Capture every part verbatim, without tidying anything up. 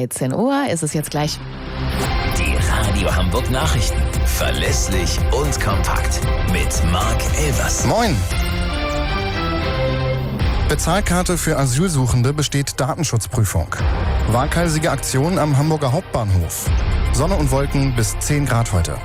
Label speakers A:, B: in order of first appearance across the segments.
A: dreizehn Uhr ist es jetzt gleich.
B: Die Radio Hamburg Nachrichten. Verlässlich und kompakt. Mit Marc Elvers.
C: Moin! Bezahlkarte für Asylsuchende besteht Datenschutzprüfung. Waghalsige Aktion am Hamburger Hauptbahnhof. Sonne und Wolken bis zehn Grad heute.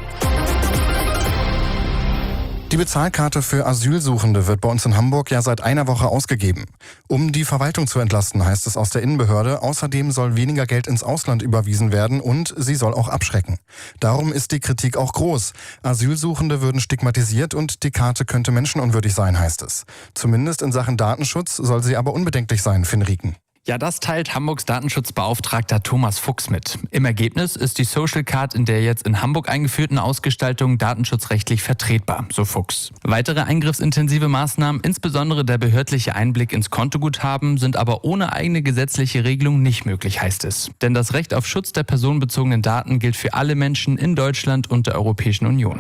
C: Die Bezahlkarte für Asylsuchende wird bei uns in Hamburg ja seit einer Woche ausgegeben. Um die Verwaltung zu entlasten, heißt es aus der Innenbehörde. Außerdem soll weniger Geld ins Ausland überwiesen werden und sie soll auch abschrecken. Darum ist die Kritik auch groß. Asylsuchende würden stigmatisiert und die Karte könnte menschenunwürdig sein, heißt es. Zumindest in Sachen Datenschutz soll sie aber unbedenklich sein, Finn Rieken.
D: Ja, das teilt Hamburgs Datenschutzbeauftragter Thomas Fuchs mit. Im Ergebnis ist die Social Card in der jetzt in Hamburg eingeführten Ausgestaltung datenschutzrechtlich vertretbar, so Fuchs. Weitere eingriffsintensive Maßnahmen, insbesondere der behördliche Einblick ins Kontoguthaben, sind aber ohne eigene gesetzliche Regelung nicht möglich, heißt es. Denn das Recht auf Schutz der personenbezogenen Daten gilt für alle Menschen in Deutschland und der Europäischen Union.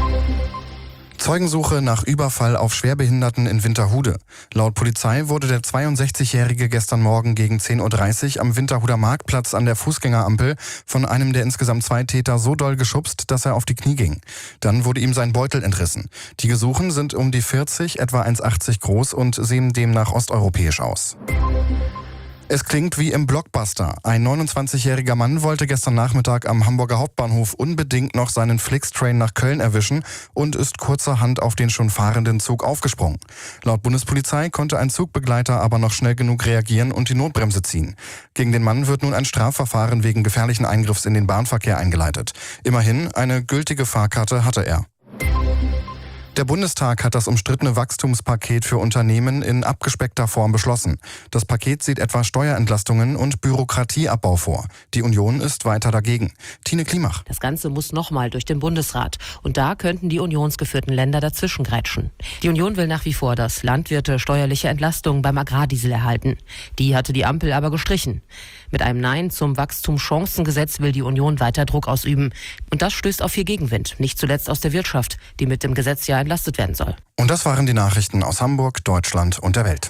C: Zeugensuche nach Überfall auf Schwerbehinderten in Winterhude. Laut Polizei wurde der zweiundsechzigjährige gestern Morgen gegen zehn Uhr dreißig am Winterhuder Marktplatz an der Fußgängerampel von einem der insgesamt zwei Täter so doll geschubst, dass er auf die Knie ging. Dann wurde ihm sein Beutel entrissen. Die Gesuchen sind um die vierzig, etwa eins Komma achtzig groß und sehen demnach osteuropäisch aus. Es klingt wie im Blockbuster. Ein neunundzwanzigjähriger Mann wollte gestern Nachmittag am Hamburger Hauptbahnhof unbedingt noch seinen Flixtrain nach Köln erwischen und ist kurzerhand auf den schon fahrenden Zug aufgesprungen. Laut Bundespolizei konnte ein Zugbegleiter aber noch schnell genug reagieren und die Notbremse ziehen. Gegen den Mann wird nun ein Strafverfahren wegen gefährlichen Eingriffs in den Bahnverkehr eingeleitet. Immerhin, eine gültige Fahrkarte hatte er. Der Bundestag hat das umstrittene Wachstumspaket für Unternehmen in abgespeckter Form beschlossen. Das Paket sieht etwa Steuerentlastungen und Bürokratieabbau vor. Die Union ist weiter dagegen. Tine Klimach.
E: Das Ganze muss nochmal durch den Bundesrat. Und da könnten die unionsgeführten Länder dazwischen grätschen. Die Union will nach wie vor, dass Landwirte steuerliche Entlastungen beim Agrardiesel erhalten. Die hatte die Ampel aber gestrichen. Mit einem Nein zum Wachstumschancengesetz will die Union weiter Druck ausüben. Und das stößt auf viel Gegenwind, nicht zuletzt aus der Wirtschaft, die mit dem Gesetz ja entlastet werden soll.
C: Und das waren die Nachrichten aus Hamburg, Deutschland und der Welt.